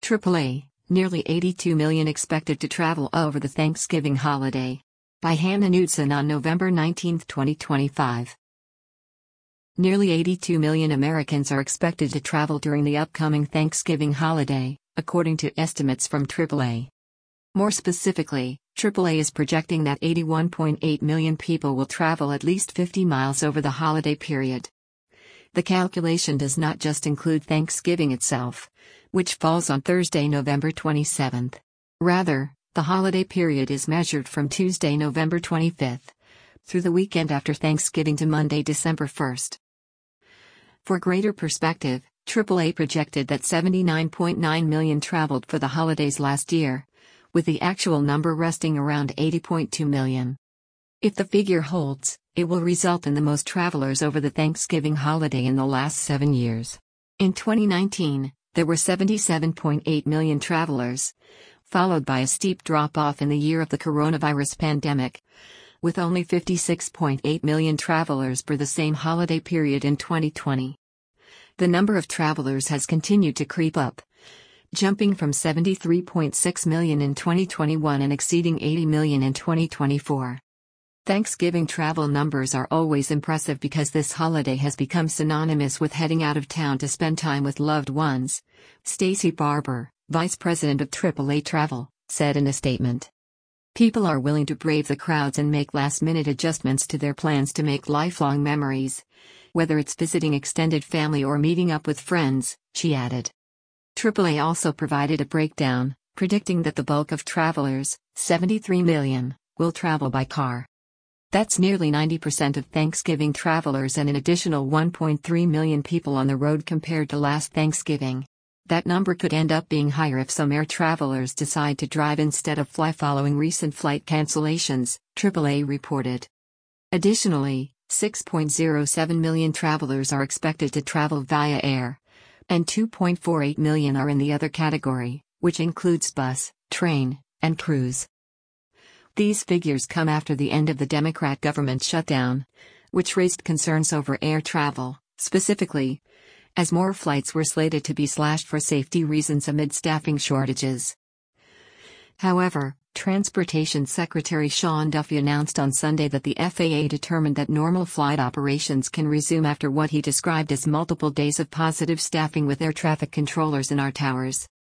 AAA, nearly 82 million expected to travel over the Thanksgiving holiday. By Hannah Knudsen on November 19, 2025. Nearly 82 million Americans are expected to travel during the upcoming Thanksgiving holiday, according to estimates from AAA. More specifically, AAA is projecting that 81.8 million people will travel at least 50 miles over the holiday period. The calculation does not just include Thanksgiving itself, which falls on Thursday, November 27. Rather, the holiday period is measured from Tuesday, November 25, through the weekend after Thanksgiving to Monday, December 1. For greater perspective, AAA projected that 79.9 million traveled for the holidays last year, with the actual number resting around 80.2 million. If the figure holds, it will result in the most travelers over the Thanksgiving holiday in the last 7 years. In 2019, there were 77.8 million travelers, followed by a steep drop-off in the year of the coronavirus pandemic, with only 56.8 million travelers for the same holiday period in 2020. The number of travelers has continued to creep up, jumping from 73.6 million in 2021 and exceeding 80 million in 2024. Thanksgiving travel numbers are always impressive because this holiday has become synonymous with heading out of town to spend time with loved ones, Stacy Barber, vice president of AAA Travel, said in a statement. People are willing to brave the crowds and make last-minute adjustments to their plans to make lifelong memories, whether it's visiting extended family or meeting up with friends, she added. AAA also provided a breakdown, predicting that the bulk of travelers, 73 million, will travel by car. That's nearly 90% of Thanksgiving travelers and an additional 1.3 million people on the road compared to last Thanksgiving. That number could end up being higher if some air travelers decide to drive instead of fly following recent flight cancellations, AAA reported. Additionally, 6.07 million travelers are expected to travel via air, and 2.48 million are in the other category, which includes bus, train, and cruise. These figures come after the end of the Democrat government shutdown, which raised concerns over air travel, specifically, as more flights were slated to be slashed for safety reasons amid staffing shortages. However, Transportation Secretary Sean Duffy announced on Sunday that the FAA determined that normal flight operations can resume after what he described as multiple days of positive staffing with air traffic controllers in our towers.